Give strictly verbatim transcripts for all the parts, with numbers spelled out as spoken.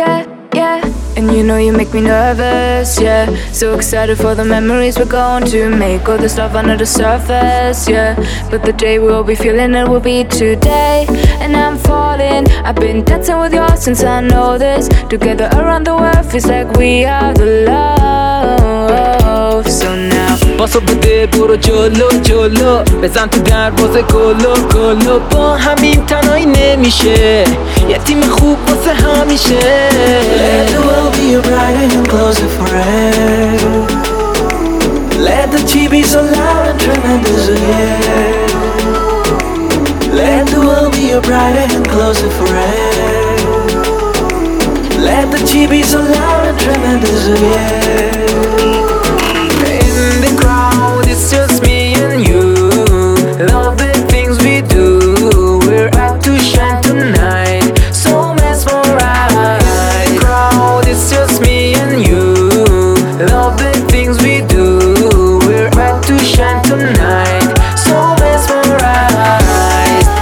yeah, yeah. And you know you make me nervous, yeah. So excited for the memories we're going to make. All the stuff under the surface, yeah. But the day we'll be feeling it will be today. And I'm falling, I've been dancing with you since I know this. Together around the world feels like we are the love. So now پاسو بده برو جلو جلو بزن تو دروازه کلو کلو با همین تنهایی نمیشه یه تیم خوب واسه همیشه Let the world be your bride and close it forever. Let the T V so loud and tremendous, yeah. Let the world be your bride and close it forever. Let the T V so loud and tremendous, yeah. It's just me and you. Love the things we do. We're out to shine tonight. So mesmerized. In the crowd, it's just me and you. Love the things we do. We're out to shine tonight. So mesmerized.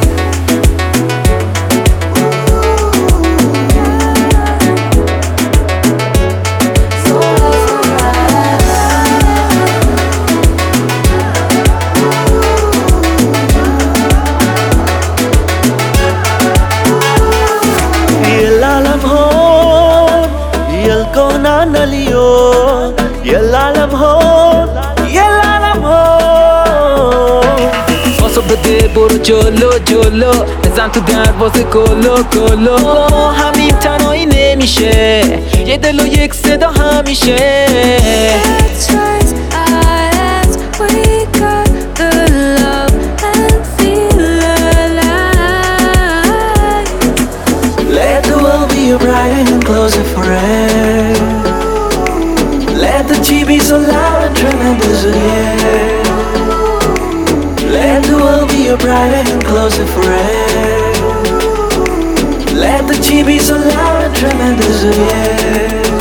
So Naliyo, yelalam ho, yelalam ho. پاسو بده برو جلو جلو بزن تو دروازه کلو کلو همین تنهایی نمیشه یه دل و یک صدا همیشه let's rise as we got the love and feel alive. Let the world be your bride and close it forever. Let the T V so loud and tremendous, yeah. Let the world be your bride and close it forever. Let the T V so loud and tremendous, yeah.